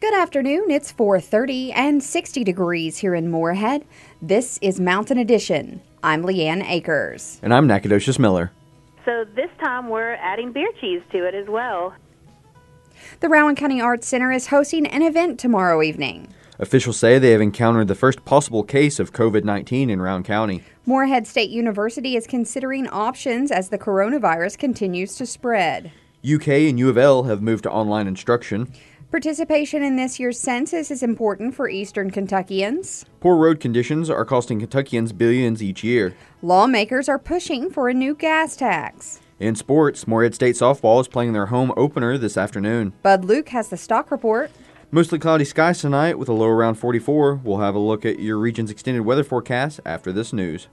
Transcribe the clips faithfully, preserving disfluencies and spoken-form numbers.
Good afternoon. It's four thirty and sixty degrees here in Moorhead. This is Mountain Edition. I'm Leanne Akers. And I'm Nacogdoches Miller. So this time we're adding beer cheese to it as well. The Rowan County Arts Center is hosting an event tomorrow evening. Officials say they have encountered the first possible case of covid nineteen in Rowan County. Moorhead State University is considering options as the coronavirus continues to spread. U K and U of L have moved to online instruction. Participation in this year's census is important for Eastern Kentuckians. Poor road conditions are costing Kentuckians billions each year. Lawmakers are pushing for a new gas tax. In sports, Moorhead State softball is playing their home opener this afternoon. Bud Luke has the stock report. Mostly cloudy skies tonight with a low around forty-four. We'll have a look at your region's extended weather forecast after this news.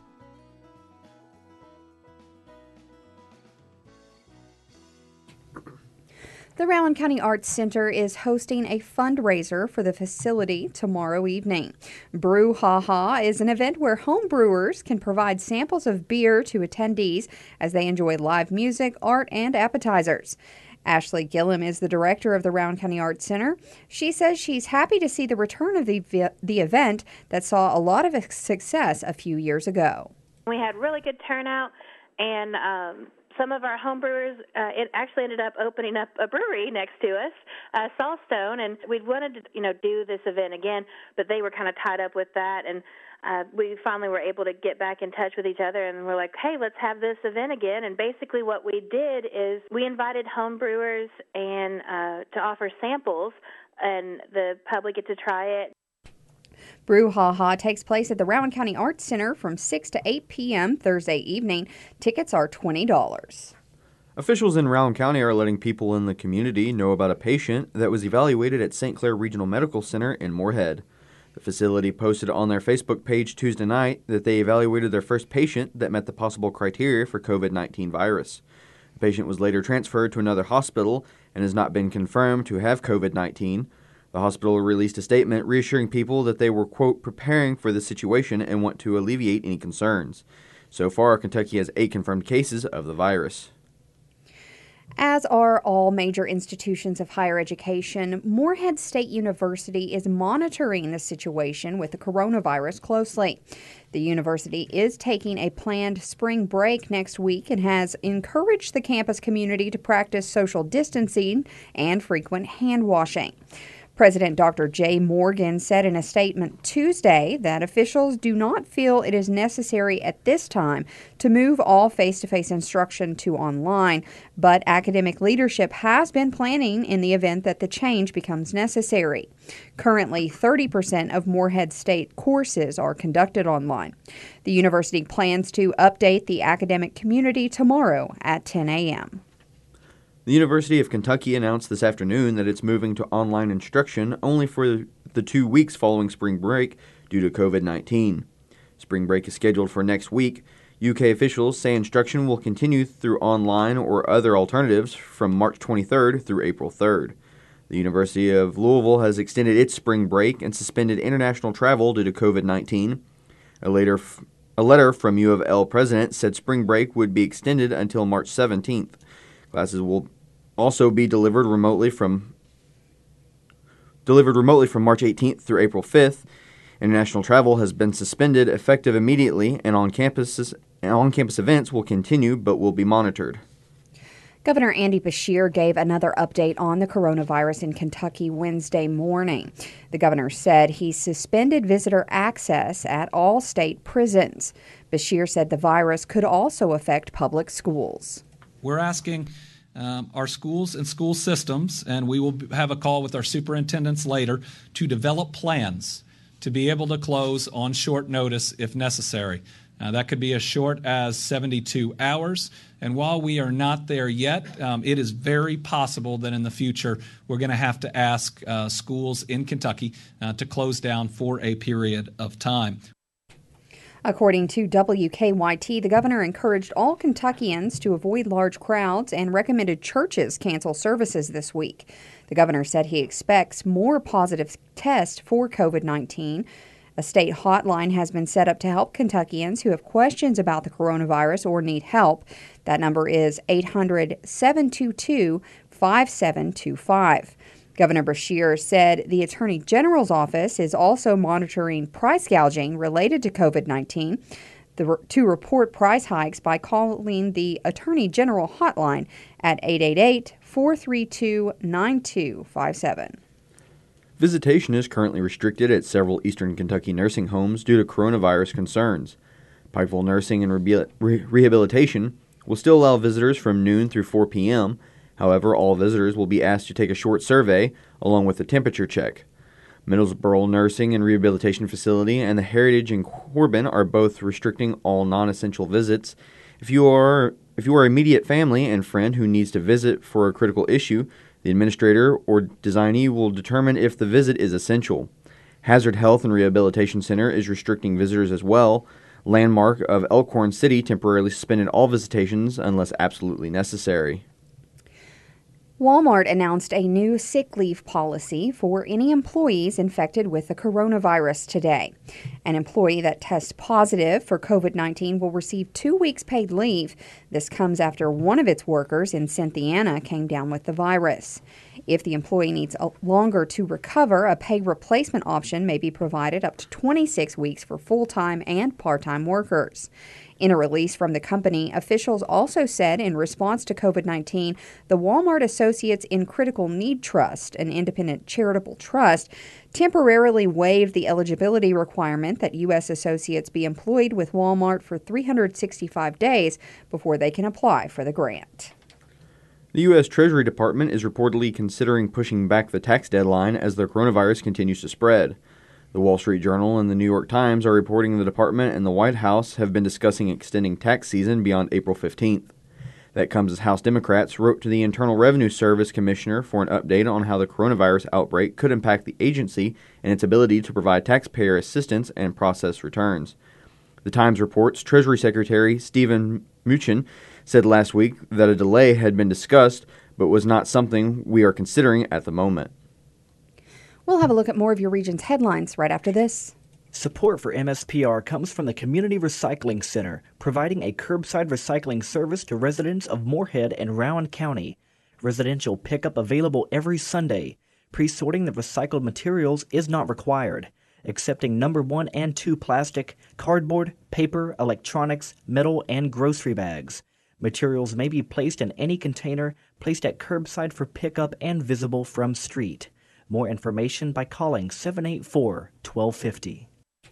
The Rowan County Arts Center is hosting a fundraiser for the facility tomorrow evening. Brew Ha Ha is an event where home brewers can provide samples of beer to attendees as they enjoy live music, art, and appetizers. Ashley Gillum is the director of the Rowan County Arts Center. She says she's happy to see the return of the, the event that saw a lot of success a few years ago. We had really good turnout, and um, some of our home brewers, uh, it actually ended up opening up a brewery next to us, uh, Sawstone, and we wanted to, you know, do this event again, but they were kind of tied up with that, and uh, we finally were able to get back in touch with each other, and we're like, hey, let's have this event again. And basically what we did is we invited home brewers and uh, to offer samples, and the public get to try it. Brew Ha Ha takes place at the Rowan County Arts Center from six to eight p.m. Thursday evening. Tickets are twenty dollars. Officials in Rowan County are letting people in the community know about a patient that was evaluated at Saint Clair Regional Medical Center in Moorhead. The facility posted on their Facebook page Tuesday night that they evaluated their first patient that met the possible criteria for covid nineteen virus. The patient was later transferred to another hospital and has not been confirmed to have covid nineteen. The hospital released a statement reassuring people that they were, quote, preparing for the situation and want to alleviate any concerns. So far, Kentucky has eight confirmed cases of the virus. As are all major institutions of higher education, Moorhead State University is monitoring the situation with the coronavirus closely. The university is taking a planned spring break next week and has encouraged the campus community to practice social distancing and frequent hand washing. President Doctor Jay Morgan said in a statement Tuesday that officials do not feel it is necessary at this time to move all face-to-face instruction to online, but academic leadership has been planning in the event that the change becomes necessary. Currently, thirty percent of Moorhead State courses are conducted online. The university plans to update the academic community tomorrow at ten a.m. The University of Kentucky announced this afternoon that it's moving to online instruction only for the two weeks following spring break due to covid nineteen. Spring break is scheduled for next week. U K officials say instruction will continue through online or other alternatives from March twenty-third through April third. The University of Louisville has extended its spring break and suspended international travel due to covid nineteen. A later f- a letter from U of L president said spring break would be extended until March seventeenth. Classes will also be delivered remotely from delivered remotely from March eighteenth through April fifth. International travel has been suspended effective immediately, and on campuses and on-campus events will continue but will be monitored. Governor Andy Beshear gave another update on the coronavirus in Kentucky Wednesday morning. The governor said he suspended visitor access at all state prisons. Beshear said the virus could also affect public schools. We're asking um, our schools and school systems, and we will have a call with our superintendents later, to develop plans to be able to close on short notice if necessary. Uh, that could be as short as seventy-two hours. And while we are not there yet, um, it is very possible that in the future we're going to have to ask uh, schools in Kentucky uh, to close down for a period of time. According to W K Y T, the governor encouraged all Kentuckians to avoid large crowds and recommended churches cancel services this week. The governor said he expects more positive tests for covid nineteen. A state hotline has been set up to help Kentuckians who have questions about the coronavirus or need help. That number is eight hundred, seven two two, five seven two five. Governor Beshear said the Attorney General's office is also monitoring price gouging related to COVID nineteen the, to report price hikes by calling the Attorney General hotline at eight eight eight, four three two, nine two five seven. Visitation is currently restricted at several eastern Kentucky nursing homes due to coronavirus concerns. Pikeville Nursing and Rehabil- Re- Rehabilitation will still allow visitors from noon through four p.m. However, all visitors will be asked to take a short survey along with a temperature check. Middlesboro Nursing and Rehabilitation Facility and the Heritage in Corbin are both restricting all non-essential visits. If you are if you are immediate family and friend who needs to visit for a critical issue, the administrator or designee will determine if the visit is essential. Hazard Health and Rehabilitation Center is restricting visitors as well. Landmark of Elkhorn City temporarily suspended all visitations unless absolutely necessary. Walmart announced a new sick leave policy for any employees infected with the coronavirus today. An employee that tests positive for COVID nineteen will receive two weeks paid leave. This comes after one of its workers in Cynthiana came down with the virus. If the employee needs longer to recover, a pay replacement option may be provided up to twenty-six weeks for full-time and part-time workers. In a release from the company, officials also said in response to COVID nineteen, the Walmart Associates in Critical Need Trust, an independent charitable trust, temporarily waived the eligibility requirement that U S associates be employed with Walmart for three hundred sixty-five days before they can apply for the grant. The U S Treasury Department is reportedly considering pushing back the tax deadline as the coronavirus continues to spread. The Wall Street Journal and the New York Times are reporting the department and the White House have been discussing extending tax season beyond April fifteenth. That comes as House Democrats wrote to the Internal Revenue Service Commissioner for an update on how the coronavirus outbreak could impact the agency and its ability to provide taxpayer assistance and process returns. The Times reports Treasury Secretary Stephen Mnuchin said last week that a delay had been discussed but was not something we are considering at the moment. We'll have a look at more of your region's headlines right after this. Support for M S P R comes from the Community Recycling Center, providing a curbside recycling service to residents of Moorhead and Rowan County. Residential pickup available every Sunday. Pre-sorting the recycled materials is not required. Accepting number one and two plastic, cardboard, paper, electronics, metal, and grocery bags. Materials may be placed in any container, placed at curbside for pickup and visible from street. More information by calling seven eight four, one two five zero.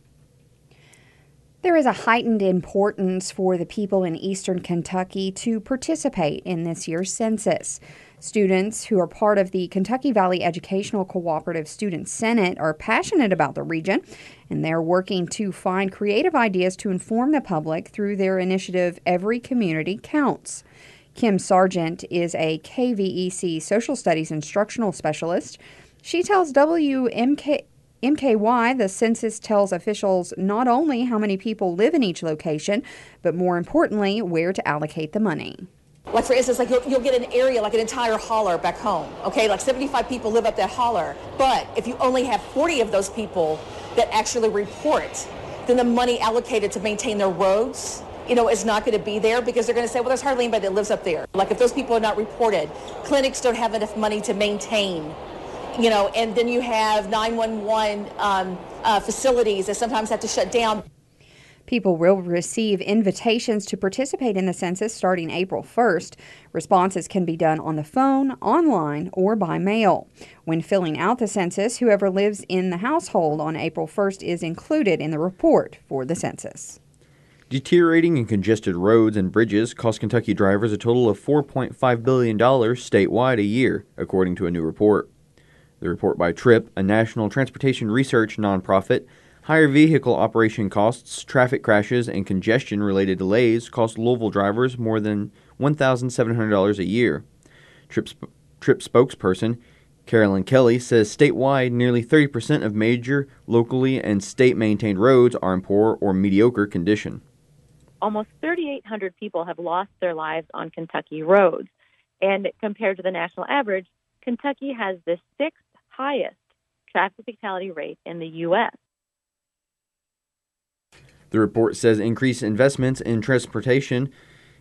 There is a heightened importance for the people in eastern Kentucky to participate in this year's census. Students who are part of the Kentucky Valley Educational Cooperative Student Senate are passionate about the region, and they're working to find creative ideas to inform the public through their initiative, Every Community Counts. Kim Sargent is a K V E C Social Studies Instructional Specialist. She tells W M K M K Y the census tells officials not only how many people live in each location, but more importantly, where to allocate the money. Like, for instance, like you'll, you'll get an area, like an entire holler back home, okay? Like seventy-five people live up that holler. But if you only have forty of those people that actually report, then the money allocated to maintain their roads, you know, is not going to be there because they're going to say, well, there's hardly anybody that lives up there. Like, if those people are not reported, clinics don't have enough money to maintain, you know, and then you have nine one one um, uh, facilities that sometimes have to shut down. People will receive invitations to participate in the census starting April first. Responses can be done on the phone, online, or by mail. When filling out the census, whoever lives in the household on April first is included in the report for the census. Deteriorating and congested roads and bridges cost Kentucky drivers a total of four point five billion dollars statewide a year, according to a new report. The report by TRIP, a national transportation research nonprofit, higher vehicle operation costs, traffic crashes, and congestion-related delays cost Louisville drivers more than one thousand seven hundred dollars a year. TRIP, sp- TRIP spokesperson Carolyn Kelly says statewide nearly thirty percent of major, locally, and state-maintained roads are in poor or mediocre condition. Almost thirty-eight hundred people have lost their lives on Kentucky roads. And compared to the national average, Kentucky has the sixth highest traffic fatality rate in the U S The report says increased investments in transportation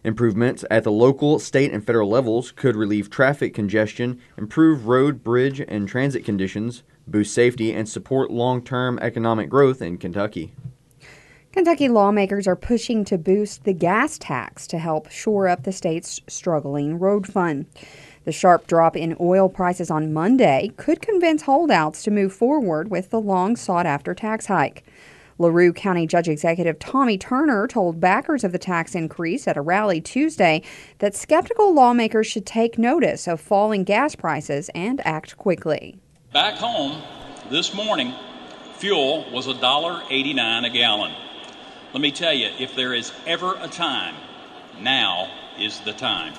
Improvements at the local, state, and federal levels could relieve traffic congestion, improve road, bridge, and transit conditions, boost safety, and support long-term economic growth in Kentucky. Kentucky lawmakers are pushing to boost the gas tax to help shore up the state's struggling road fund. The sharp drop in oil prices on Monday could convince holdouts to move forward with the long-sought-after tax hike. LaRue County Judge Executive Tommy Turner told backers of the tax increase at a rally Tuesday that skeptical lawmakers should take notice of falling gas prices and act quickly. Back home this morning, fuel was one dollar eighty-nine a gallon. Let me tell you, if there is ever a time, now is the time.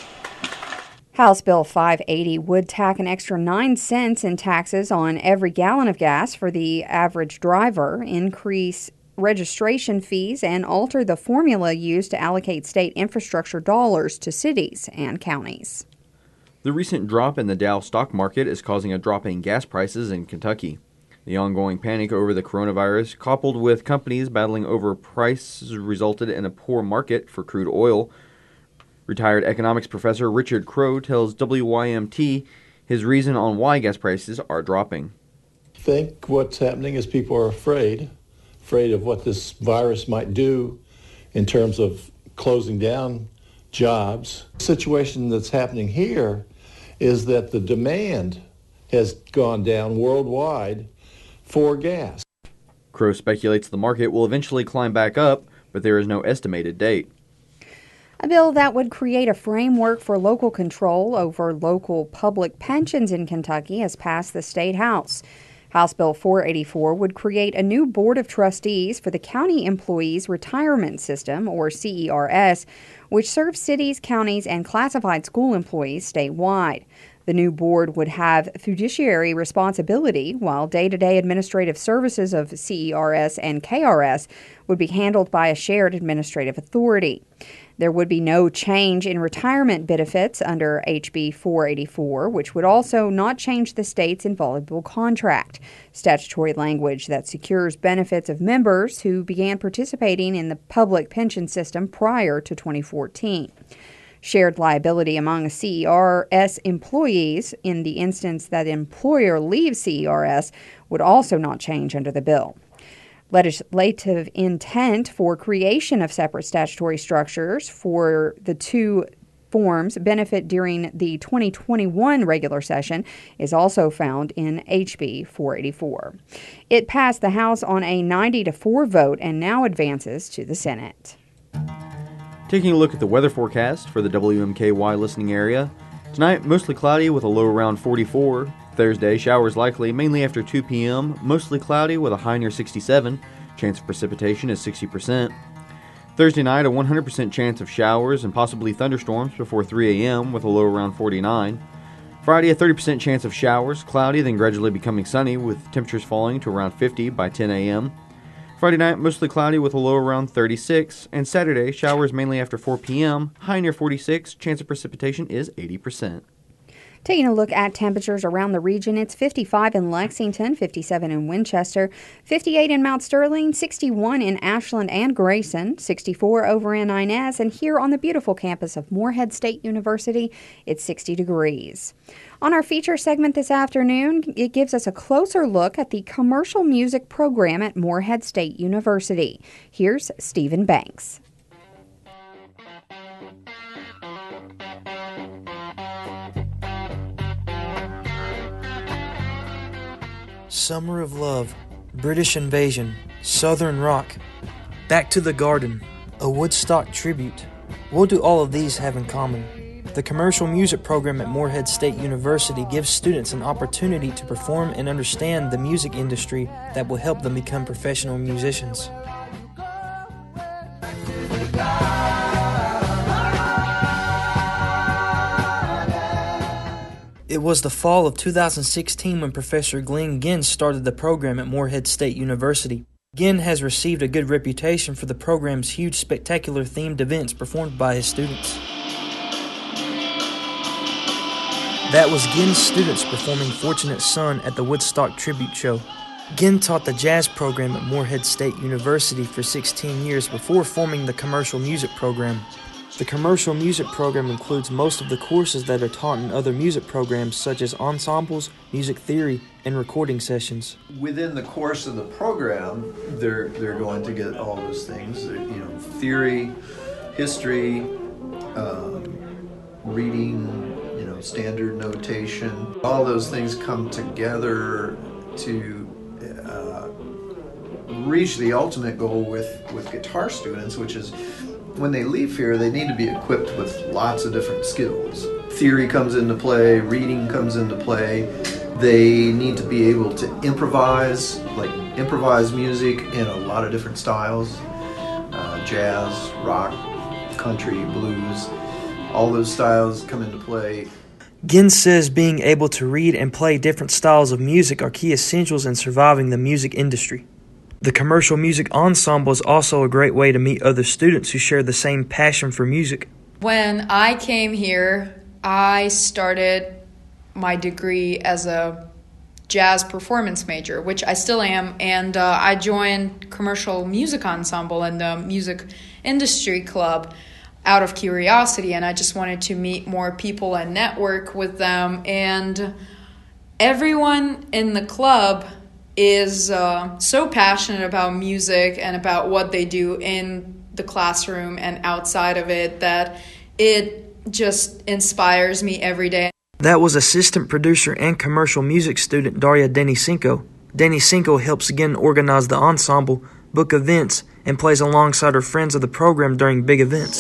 House Bill five eighty would tack an extra nine cents in taxes on every gallon of gas for the average driver, increase registration fees, and alter the formula used to allocate state infrastructure dollars to cities and counties. The recent drop in the Dow stock market is causing a drop in gas prices in Kentucky. The ongoing panic over the coronavirus, coupled with companies battling over prices, resulted in a poor market for crude oil. Retired economics professor Richard Crow tells W Y M T his reason on why gas prices are dropping. I think what's happening is people are afraid, afraid of what this virus might do in terms of closing down jobs. The situation that's happening here is that the demand has gone down worldwide for gas. Crow speculates the market will eventually climb back up, but there is no estimated date. A bill that would create a framework for local control over local public pensions in Kentucky has passed the State House. House Bill four eighty-four would create a new board of trustees for the County Employees Retirement System, or C E R S, which serves cities, counties, and classified school employees statewide. The new board would have fiduciary responsibility, while day-to-day administrative services of C E R S and K R S would be handled by a shared administrative authority. There would be no change in retirement benefits under H B four eighty-four, which would also not change the state's inviolable contract, statutory language that secures benefits of members who began participating in the public pension system prior to twenty fourteen. Shared liability among C E R S employees in the instance that employer leaves C E R S would also not change under the bill. Legislative intent for creation of separate statutory structures for the two forms benefit during the twenty twenty-one regular session is also found in H B four eighty-four. It passed the House on a ninety to four vote and now advances to the Senate. Taking a look at the weather forecast for the W M K Y listening area. Tonight, mostly cloudy with a low around forty-four. Thursday, showers likely, mainly after two p.m., mostly cloudy with a high near sixty-seven. Chance of precipitation is sixty percent. Thursday night, a one hundred percent chance of showers and possibly thunderstorms before three a.m. with a low around forty-nine. Friday, a thirty percent chance of showers, cloudy, then gradually becoming sunny with temperatures falling to around fifty by ten a.m. Friday night, mostly cloudy with a low around thirty-six. And Saturday, showers mainly after four p.m., high near forty-six. Chance of precipitation is eighty percent. Taking a look at temperatures around the region, it's fifty-five in Lexington, fifty-seven in Winchester, fifty-eight in Mount Sterling, sixty-one in Ashland and Grayson, sixty-four over in Inez, and here on the beautiful campus of Morehead State University, it's sixty degrees. On our feature segment this afternoon, it gives us a closer look at the commercial music program at Morehead State University. Here's Stephen Banks. Summer of Love, British Invasion, Southern Rock, Back to the Garden, a Woodstock tribute. What do all of these have in common? The commercial music program at Morehead State University gives students an opportunity to perform and understand the music industry that will help them become professional musicians. It was the fall of two thousand sixteen when Professor Glenn Ginn started the program at Morehead State University. Ginn has received a good reputation for the program's huge spectacular themed events performed by his students. That was Ginn's students performing Fortunate Son at the Woodstock Tribute Show. Ginn taught the jazz program at Morehead State University for sixteen years before forming the commercial music program. The commercial music program includes most of the courses that are taught in other music programs such as ensembles, music theory, and recording sessions. Within the course of the program, they're they're going to get all those things, you know, theory, history, um, reading, you know, standard notation. All those things come together to uh, reach the ultimate goal with, with guitar students, which is when they leave here, they need to be equipped with lots of different skills. Theory comes into play, reading comes into play. They need to be able to improvise, like improvise music in a lot of different styles. Uh, jazz, rock, country, blues, all those styles come into play. Ginn says being able to read and play different styles of music are key essentials in surviving the music industry. The commercial music ensemble is also a great way to meet other students who share the same passion for music. When I came here, I started my degree as a jazz performance major, which I still am, and uh, I joined commercial music ensemble in the music industry club out of curiosity, and I just wanted to meet more people and network with them. And everyone in the club is uh, so passionate about music and about what they do in the classroom and outside of it that it just inspires me every day. That was assistant producer and commercial music student Daria Denisenko. Denisenko helps again organize the ensemble, book events, and plays alongside her friends of the program during big events.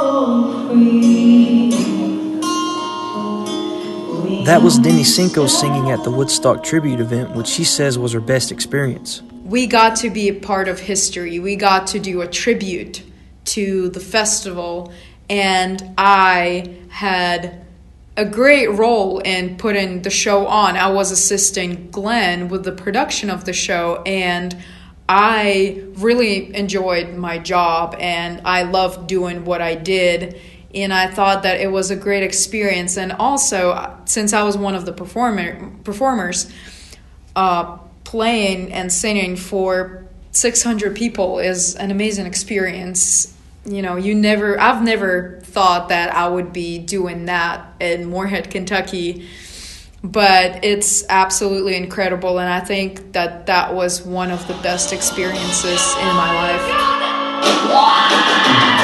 That was Denisenko singing at the Woodstock tribute event, which she says was her best experience. We got to be a part of history. We got to do a tribute to the festival, and I had a great role in putting the show on. I was assisting Glenn with the production of the show, and I really enjoyed my job, and I loved doing what I did. And I thought that it was a great experience. And also, since I was one of the performer, performers, uh, playing and singing for six hundred people is an amazing experience. You know, you never, I've never thought that I would be doing that in Morehead, Kentucky, but it's absolutely incredible. And I think that that was one of the best experiences in my life.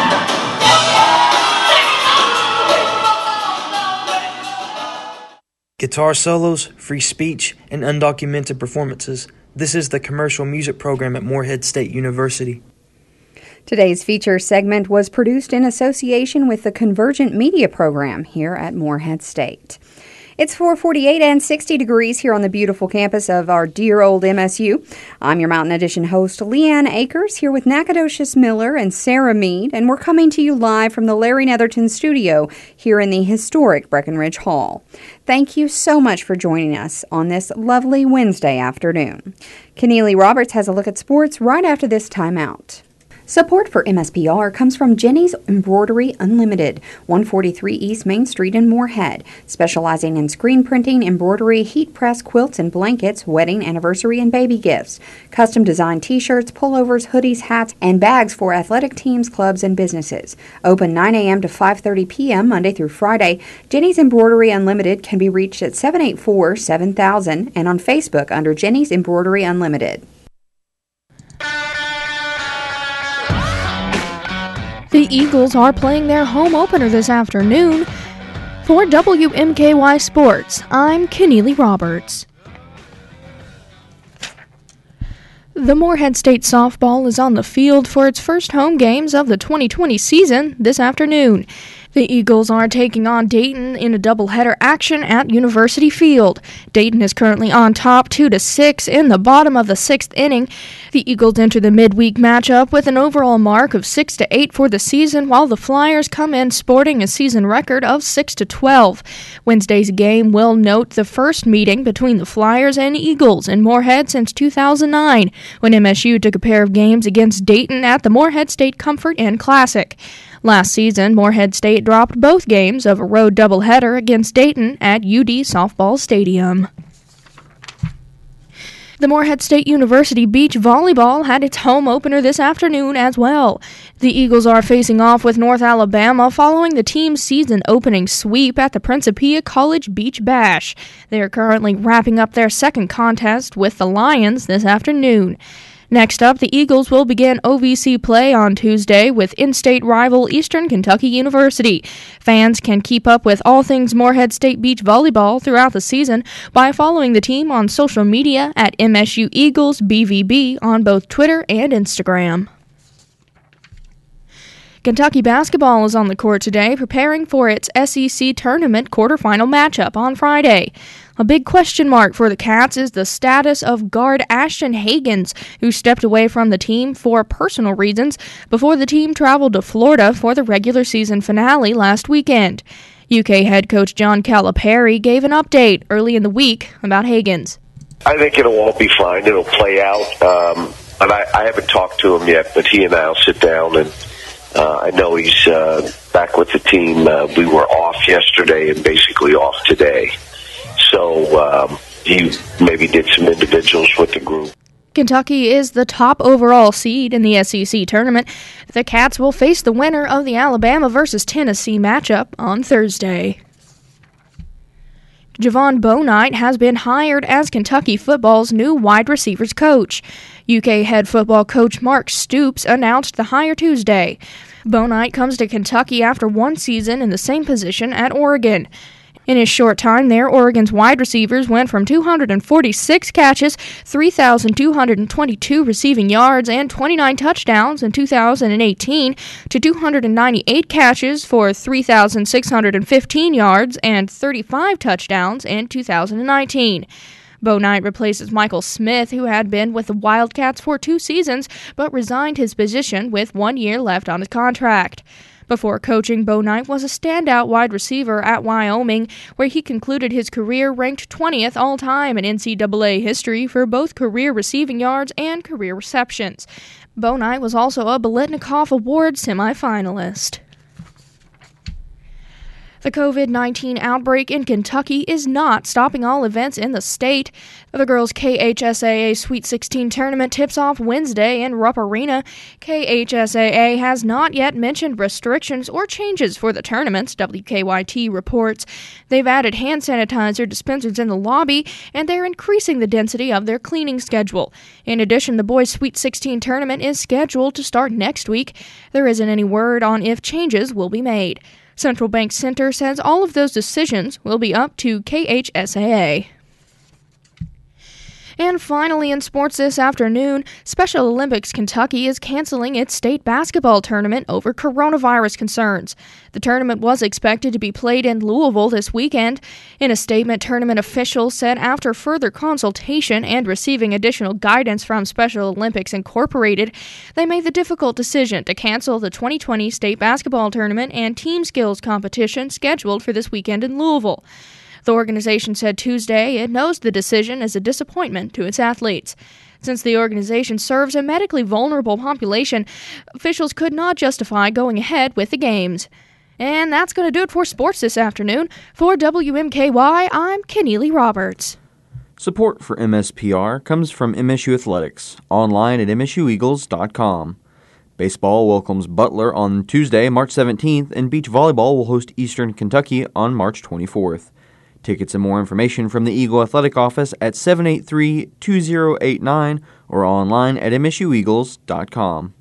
Guitar solos, free speech, and undocumented performances. This is the commercial music program at Morehead State University. Today's feature segment was produced in association with the Convergent Media Program here at Morehead State. It's four forty-eight and sixty degrees here on the beautiful campus of our dear old M S U. I'm your Mountain Edition host, Leanne Akers, here with Nacogdoches Miller and Sarah Mead, and we're coming to you live from the Larry Netherton studio here in the historic Breckenridge Hall. Thank you so much for joining us on this lovely Wednesday afternoon. Keneally Roberts has a look at sports right after this timeout. Support for M S P R comes from Jenny's Embroidery Unlimited, one forty-three East Main Street in Morehead, specializing in screen printing, embroidery, heat press, quilts and blankets, wedding, anniversary, and baby gifts. Custom designed t-shirts, pullovers, hoodies, hats, and bags for athletic teams, clubs, and businesses. Open nine a.m. to five thirty p.m. Monday through Friday. Jenny's Embroidery Unlimited can be reached at seven eight four, seven thousand and on Facebook under Jenny's Embroidery Unlimited. The Eagles are playing their home opener this afternoon. For W M K Y Sports, I'm Keneally Roberts. The Morehead State softball is on the field for its first home games of the twenty twenty season this afternoon. The Eagles are taking on Dayton in a doubleheader action at University Field. Dayton is currently on top two to six in the bottom of the sixth inning. The Eagles enter the midweek matchup with an overall mark of six to eight for the season, while the Flyers come in sporting a season record of six to twelve. Wednesday's game will note the first meeting between the Flyers and Eagles in Morehead since two thousand nine, when M S U took a pair of games against Dayton at the Morehead State Comfort Inn Classic. Last season, Morehead State dropped both games of a road doubleheader against Dayton at U D Softball Stadium. The Morehead State University beach volleyball had its home opener this afternoon as well. The Eagles are facing off with North Alabama following the team's season opening sweep at the Principia College Beach Bash. They are currently wrapping up their second contest with the Lions this afternoon. Next up, the Eagles will begin O V C play on Tuesday with in-state rival Eastern Kentucky University. Fans can keep up with all things Morehead State beach volleyball throughout the season by following the team on social media at M S U Eagles B V B on both Twitter and Instagram. Kentucky basketball is on the court today, preparing for its S E C tournament quarterfinal matchup on Friday. A big question mark for the Cats is the status of guard Ashton Hagans, who stepped away from the team for personal reasons before the team traveled to Florida for the regular season finale last weekend. U K head coach John Calipari gave an update early in the week about Hagans. I think it'll all be fine. It'll play out. Um, and I, I haven't talked to him yet, but he and I will sit down and Uh, I know he's uh, back with the team. Uh, we were off yesterday and basically off today. So um, he maybe did some individuals with the group. Kentucky is the top overall seed in the S E C tournament. The Cats will face the winner of the Alabama versus Tennessee matchup on Thursday. Javon Bonite has been hired as Kentucky football's new wide receivers coach. U K head football coach Mark Stoops announced the hire Tuesday. Bonite comes to Kentucky after one season in the same position at Oregon. In his short time there, Oregon's wide receivers went from two hundred forty-six catches, three thousand two hundred twenty-two receiving yards, and twenty-nine touchdowns in two thousand eighteen to two hundred ninety-eight catches for three thousand six hundred fifteen yards and thirty-five touchdowns in two thousand nineteen. Bonite replaces Michael Smith, who had been with the Wildcats for two seasons, but resigned his position with one year left on his contract. Before coaching, Bonite was a standout wide receiver at Wyoming, where he concluded his career ranked twentieth all-time in N C double A history for both career receiving yards and career receptions. Bonite was also a Biletnikoff Award semifinalist. The covid nineteen outbreak in Kentucky is not stopping all events in the state. The girls' K H S A A Sweet sixteen tournament tips off Wednesday in Rupp Arena. K H S A A has not yet mentioned restrictions or changes for the tournaments, W K Y T reports. They've added hand sanitizer dispensers in the lobby, and they're increasing the density of their cleaning schedule. In addition, the boys' Sweet sixteen tournament is scheduled to start next week. There isn't any word on if changes will be made. Central Bank Center says all of those decisions will be up to K H S A A. And finally, in sports this afternoon, Special Olympics Kentucky is canceling its state basketball tournament over coronavirus concerns. The tournament was expected to be played in Louisville this weekend. In a statement, tournament officials said after further consultation and receiving additional guidance from Special Olympics Incorporated, they made the difficult decision to cancel the twenty twenty state basketball tournament and team skills competition scheduled for this weekend in Louisville. The organization said Tuesday it knows the decision is a disappointment to its athletes. Since the organization serves a medically vulnerable population, officials could not justify going ahead with the games. And that's going to do it for sports this afternoon. For W M K Y, I'm Keneally Roberts. Support for M S P R comes from M S U Athletics, online at M S U Eagles dot com. Baseball welcomes Butler on Tuesday, March seventeenth, and beach volleyball will host Eastern Kentucky on March twenty-fourth. Tickets and more information from the Eagle Athletic Office at seven eight three, two zero eight nine or online at M S U Eagles dot com.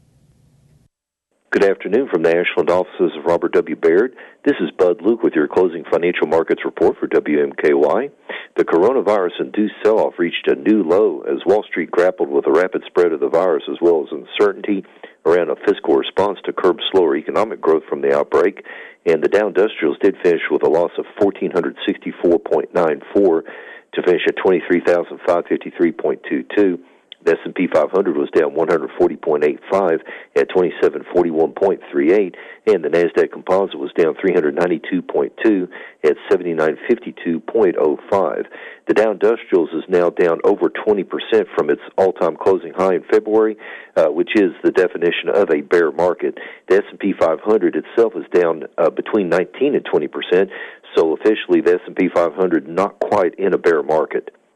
Good afternoon from the Ashland offices of Robert W. Baird. This is Bud Luke with your closing financial markets report for W M K Y. The coronavirus-induced sell-off reached a new low as Wall Street grappled with the rapid spread of the virus as well as uncertainty around a fiscal response to curb slower economic growth from the outbreak. And the Dow Industrials did finish with a loss of one thousand four hundred sixty-four point nine four to finish at twenty-three thousand five hundred fifty-three point two two. The S and P five hundred was down one hundred forty point eight five at twenty-seven forty-one point three eight, and the NASDAQ Composite was down three hundred ninety-two point two at seventy-nine fifty-two point oh five. The Dow Industrials is now down over twenty percent from its all-time closing high in February, uh, which is the definition of a bear market. The S and P five hundred itself is down uh, between nineteen and twenty percent, so officially the S and P five hundred not quite in a bear market.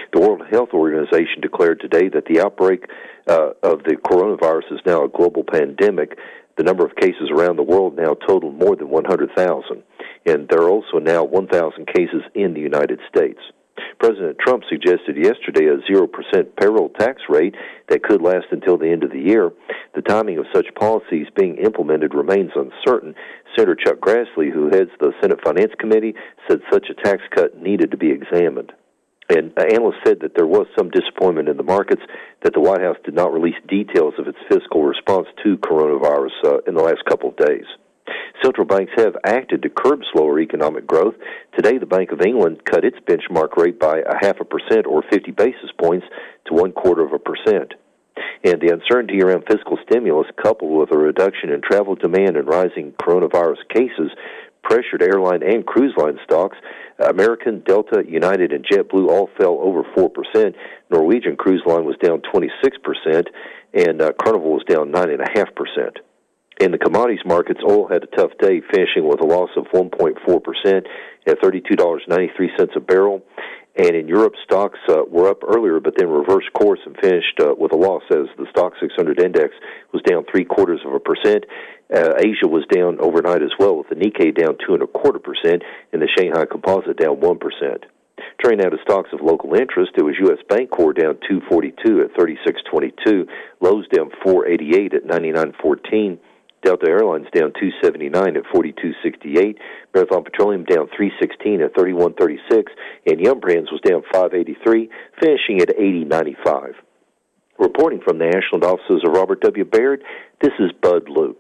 The World Health Organization declared today that the outbreak uh, of the coronavirus is now a global pandemic. The number of cases around the world now total more than one hundred thousand, and there are also now one thousand cases in the United States. President Trump suggested yesterday a zero percent payroll tax rate that could last until the end of the year. The timing of such policies being implemented remains uncertain. Senator Chuck Grassley, who heads the Senate Finance Committee, said such a tax cut needed to be examined. And analysts said that there was some disappointment in the markets that the White House did not release details of its fiscal response to coronavirus uh, in the last couple of days. Central banks have acted to curb slower economic growth. Today, the Bank of England cut its benchmark rate by a half a percent or fifty basis points to one quarter of a percent. And the uncertainty around fiscal stimulus, coupled with a reduction in travel demand and rising coronavirus cases, pressured airline and cruise line stocks. American, Delta, United, and JetBlue all fell over four percent. Norwegian Cruise Line was down twenty-six percent, and uh, Carnival was down nine point five percent. In the commodities markets, oil had a tough day, finishing with a loss of one point four percent at thirty-two dollars and ninety-three cents a barrel. And in Europe, stocks uh, were up earlier, but then reversed course and finished uh, with a loss as the Stock six hundred index was down three quarters of a percent. Uh, Asia was down overnight as well, with the Nikkei down two and a quarter percent and the Shanghai Composite down one percent. Turning now to stocks of local interest, it was U S Bancorp down two forty-two at thirty-six twenty-two, Lowe's down four eighty-eight at ninety-nine fourteen. Delta Airlines down two seventy-nine at forty-two sixty-eight, Marathon Petroleum down three sixteen at thirty-one thirty-six, and Yum Brands was down five eighty-three, finishing at eighty ninety-five. Reporting from the national offices of Robert W. Baird, this is Bud Luke.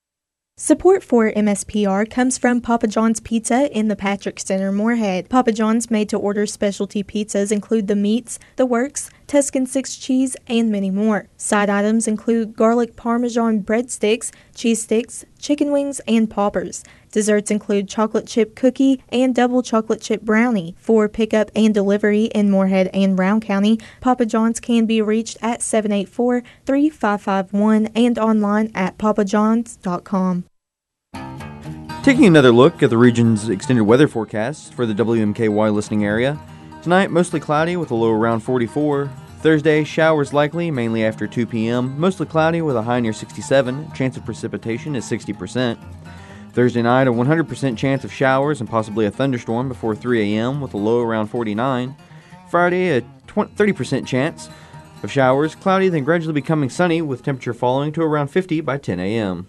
Support for M S P R comes from Papa John's Pizza in the Patrick Center, Moorhead. Papa John's made-to-order specialty pizzas include the meats, the works, Tuscan six cheese, and many more. Side items include garlic parmesan breadsticks, cheese sticks, chicken wings, and poppers. Desserts include chocolate chip cookie and double chocolate chip brownie. For pickup and delivery in Moorhead and Round County, Papa John's can be reached at seven eight four, three five five one and online at papa johns dot com. Taking another look at the region's extended weather forecast for the W M K Y listening area. Tonight, mostly cloudy with a low around forty-four. Thursday, showers likely, mainly after two p.m. Mostly cloudy with a high near sixty-seven. Chance of precipitation is sixty percent. Thursday night, a one hundred percent chance of showers and possibly a thunderstorm before three a.m. with a low around forty-nine. Friday, a thirty percent chance of showers, cloudy, then gradually becoming sunny with temperature falling to around fifty by ten a.m.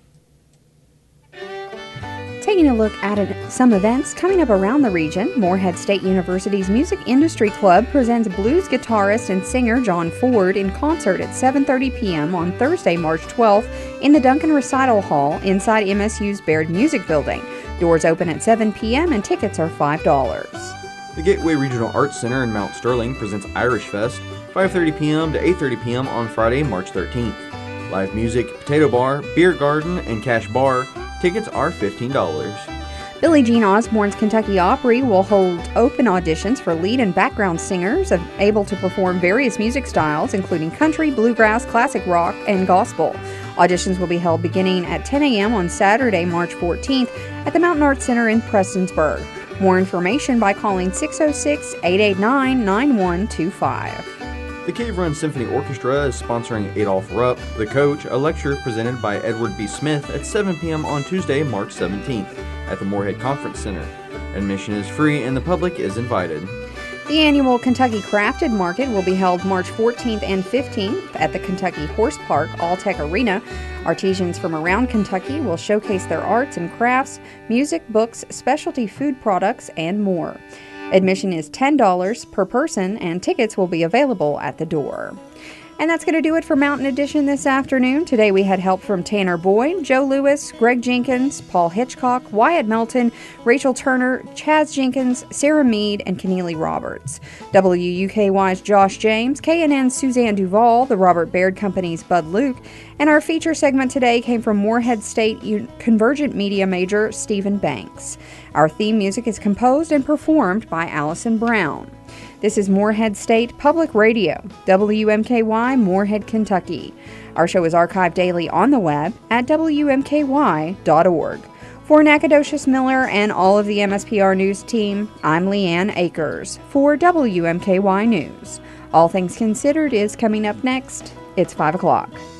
Taking a look at some events coming up around the region, Moorhead State University's Music Industry Club presents blues guitarist and singer John Ford in concert at seven thirty p.m. on Thursday, March twelfth in the Duncan Recital Hall inside M S U's Baird Music Building. Doors open at seven p.m. and tickets are five dollars. The Gateway Regional Arts Center in Mount Sterling presents Irish Fest, five thirty p.m. to eight thirty p.m. on Friday, March thirteenth. Live music, potato bar, beer garden, and cash bar. Tickets are fifteen dollars. Billie Jean Osborne's Kentucky Opry will hold open auditions for lead and background singers able to perform various music styles, including country, bluegrass, classic rock, and gospel. Auditions will be held beginning at ten a.m. on Saturday, March fourteenth at the Mountain Arts Center in Prestonsburg. More information by calling six oh six, eight eight nine, nine one two five. The Cave Run Symphony Orchestra is sponsoring Adolph Rupp, The Coach, a lecture presented by Edward B. Smith at seven p.m. on Tuesday, March seventeenth at the Moorhead Conference Center. Admission is free and the public is invited. The annual Kentucky Crafted Market will be held March fourteenth and fifteenth at the Kentucky Horse Park All-Tech Arena. Artisans from around Kentucky will showcase their arts and crafts, music, books, specialty food products, and more. Admission is ten dollars per person, and tickets will be available at the door. And that's going to do it for Mountain Edition this afternoon. Today we had help from Tanner Boyd, Joe Lewis, Greg Jenkins, Paul Hitchcock, Wyatt Melton, Rachel Turner, Chaz Jenkins, Sarah Mead, and Keneally Roberts. W U K Y's Josh James, K N N's Suzanne Duvall, the Robert Baird Company's Bud Luke, and our feature segment today came from Moorhead State U- Convergent Media major Stephen Banks. Our theme music is composed and performed by Allison Brown. This is Moorhead State Public Radio, W M K Y, Moorhead, Kentucky. Our show is archived daily on the web at W M K Y dot org. For Nacogdoches Miller and all of the M S P R News team, I'm Leanne Akers for W M K Y News. All Things Considered is coming up next. It's five o'clock.